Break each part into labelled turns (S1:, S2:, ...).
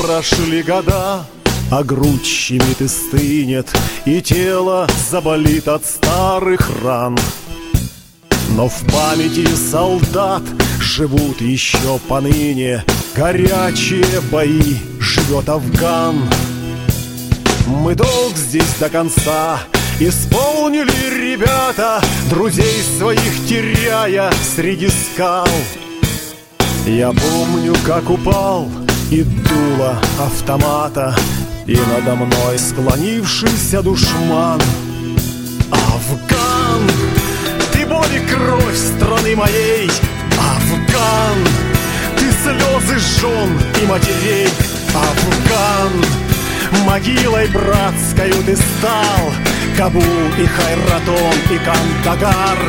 S1: прошли года, а грудь щемит и стынет, и тело заболит от старых ран. Но в памяти солдат живут еще поныне горячие бои, живет Афган. Мы долг здесь до конца исполнили, ребята, друзей своих теряя среди скал. Я помню, как упал и дуло автомата, и надо мной склонившийся душман. Афган, ты боль и кровь страны моей. Афган, ты слезы жен и матерей. Афган, могилой братскою ты стал, Кабул и Хайратон и Кандагар.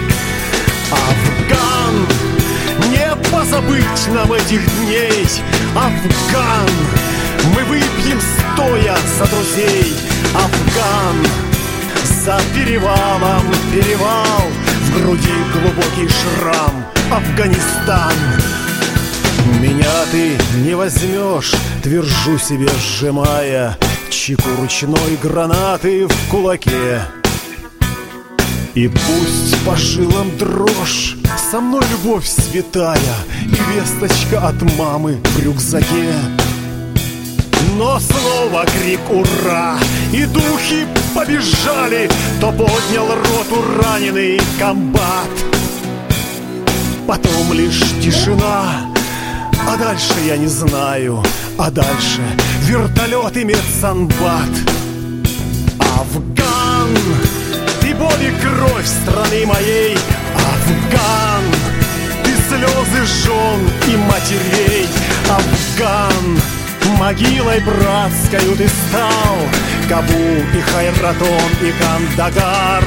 S1: Афган, не позабыть нам этих дней. Афган, мы выпьем стоя за друзей. Афган, за перевалом перевал, в груди глубокий шрам. Афганистан. Меня ты не возьмешь, твержу себе, сжимая чеку ручной гранаты в кулаке. И пусть по жилам дрожь, со мной любовь святая и весточка от мамы в рюкзаке. Но снова крик «Ура!» и духи побежали, то поднял роту раненый комбат. Потом лишь тишина, а дальше я не знаю, а дальше вертолет и медсанбат. Афган, ты боль и кровь страны моей. Афган, ты слезы жен и матерей. Афган, могилой братскою ты стал, Кабул и Хайратон и Кандагар.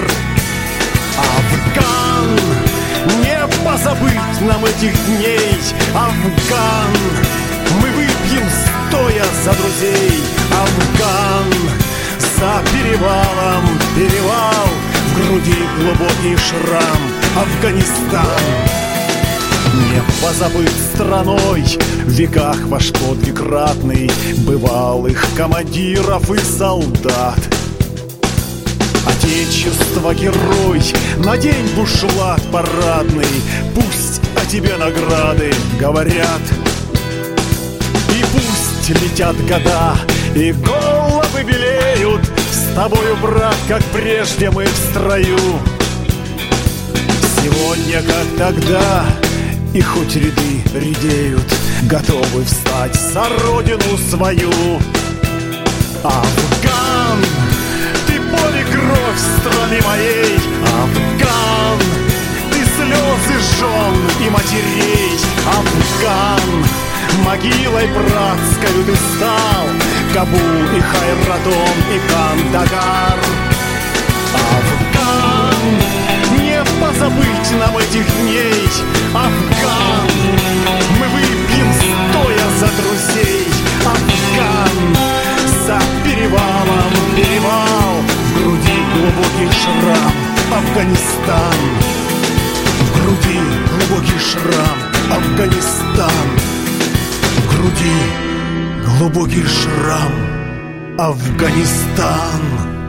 S1: Афган, не позабыть нам этих дней. Афган, мы выпьем стоя за друзей. Афган, за перевалом перевал, в груди глубокий шрам. Афганистан. Не позабыть страной в веках ваш подвиг ратный, бывалых командиров и солдат. Отечество, герой, надень бушлат парадный, пусть о тебе награды говорят. И пусть летят года, и головы белеют, с тобою, брат, как прежде мы в строю. Сегодня, как тогда, и хоть ряды редеют, готовы встать за родину свою. Афган, ты боль и кровь страны моей. Афган, ты слезы жен и матерей. Афган, могилой братскою ты стал, Кабул и Хайратон и Кандагар. Афган, не позабыть нам этих дней. Афган, мы выпьем стоя за друзей. Афган, за перевалом перевал, в груди глубокий шрам. Афганистан, в груди глубокий шрам. Афганистан, в груди глубокий шрам. Афганистан.